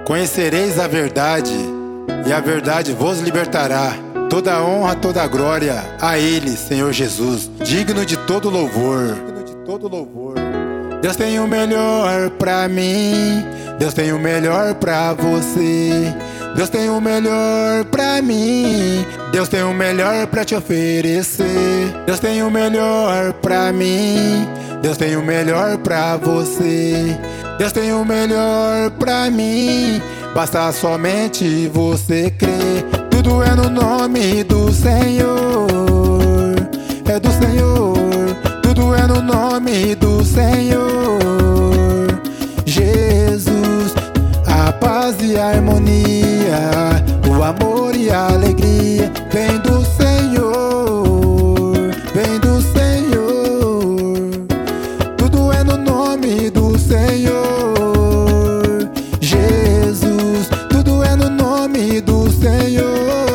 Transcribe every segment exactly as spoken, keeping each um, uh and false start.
Conhecereis a verdade, e a verdade vos libertará. Toda honra, toda glória a Ele, Senhor Jesus, digno de todo louvor. Deus tem o melhor pra mim, Deus tem o melhor pra você. Deus tem o melhor pra mim, Deus tem o melhor pra te oferecer. Deus tem o melhor pra mim, Deus tem o melhor pra você. Deus tem o melhor pra mim, basta somente você crer. Tudo é no nome do Senhor, é do Senhor. Tudo é no nome do Senhor Jesus. A paz e a harmonia, o amor e a alegria vem do Senhor, vem do Senhor. Tudo é no nome do Senhor Jesus. Tudo é no nome do Senhor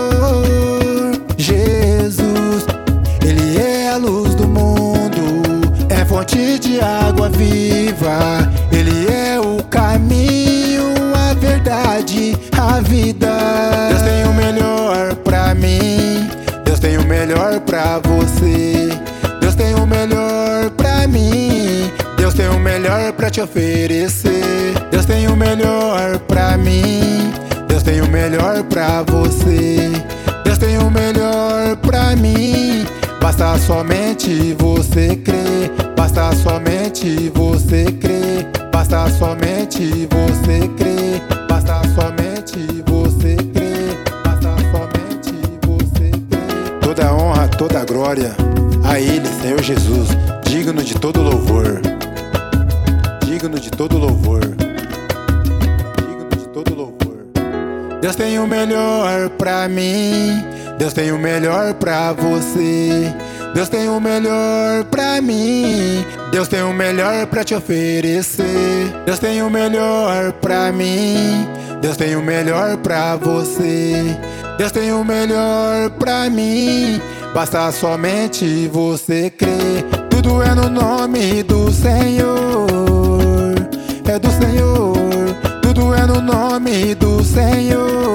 Jesus. Ele é a luz do mundo, é fonte de água viva. Ele é o caminho, a verdade, a vida. Deus tem o melhor pra mim, Deus tem o melhor pra você. Deus tem o melhor pra mim, Deus tem o melhor pra te oferecer. Deus tem o melhor pra mim, Deus tem o melhor pra você. Deus tem o melhor pra mim, basta somente você crer. Basta somente você crer. Basta somente você crer. Basta somente você crer. Basta somente você crer. Toda honra, toda glória a Ele, Senhor Jesus, digno de todo louvor. Digno de todo louvor. Digno de todo louvor. Deus tem o melhor pra mim, Deus tem o melhor pra você. Deus tem o melhor pra mim, Deus tem o melhor pra te oferecer. Deus tem o melhor pra mim, Deus tem o melhor pra você. Deus tem o melhor pra mim, basta somente você crer. Tudo é no nome do Senhor, é do Senhor. Tudo é no nome do Senhor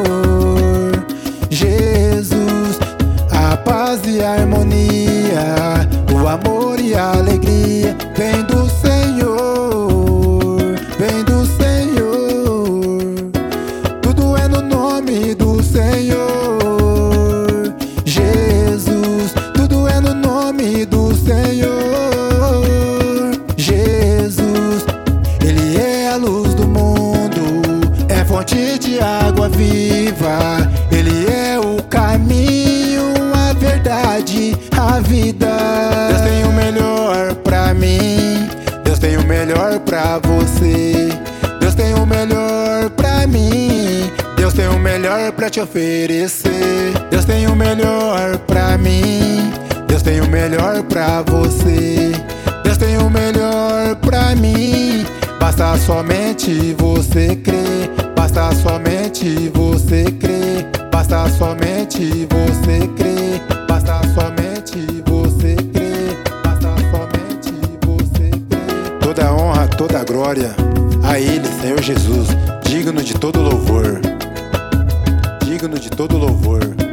Jesus. A paz e a harmonia, o amor e a alegria vem do Senhor, vem do Senhor. Tudo é no nome do Senhor Jesus. Tudo é no nome do Senhor Jesus. Ele é a luz do mundo, é fonte de água viva. Ele é o caminho, a verdade, a vida. Deus tem o melhor pra mim, Deus tem o melhor pra você. Deus tem o melhor pra mim, Deus tem o melhor pra te oferecer. Deus tem o melhor pra mim, Deus tem o melhor pra você. Deus tem o melhor pra mim, basta somente você crer. Basta somente você crer. Basta somente você crer. Basta somente você crer. Basta somente você crer. Toda honra, toda glória a Ele, Senhor Jesus, digno de todo louvor. Digno de todo louvor.